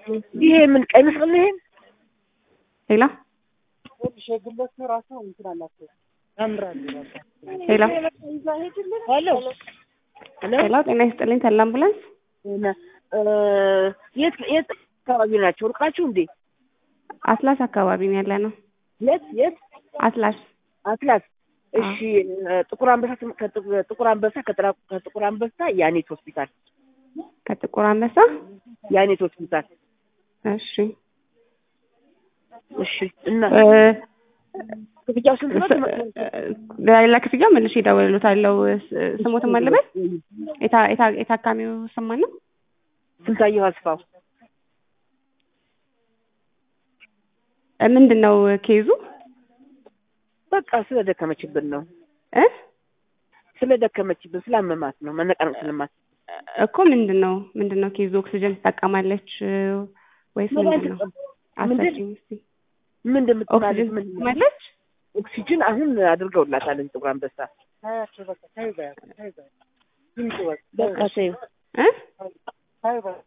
ይሄ ምን ቀይ መስቀል ነው? ይሄን ሄሎ ሸግለት ራሱ እንትን አላችሁ ያምራል። ሄሎ ሄሎ ሄሎ ጤና ይስጥልኝ ተላ አምቡላንስ የት አካባቢ ናቸው? ርቃችሁ እንዴ? አትላስ አካባቢ ነው ያለ ነው። የት አትላስ እሺ ጥቁር አንበሳ ከጥቁር አንበሳ ያኔት ሆስፒታል ከጥቁር አንበሳ ያኔት ሆስፒታል እሺ እና ክፍያው ስንት ነው? ለሌላ ክፍያው ምን እሺ እደውልልዎታለሁ። ስሞትም አለበት የታካሚው ስም ማን ነው? ስንታየሁ አስፋው። ምንድነው ኬዙ? በቃ ስለደከመችብን ነው ስላመማት ነው መነቃነቅ ስለማት እኮ ምንድነው ኬዙ? ኦክሲጅን ትጠቀማለች ወይስ ምንድነው? አሳችኝ እስቲ ምን እንደምትባለው ምን ማለት ኦክሲጅን አሁን አድርገውላታል ጥቁር አንበሳ። በቃ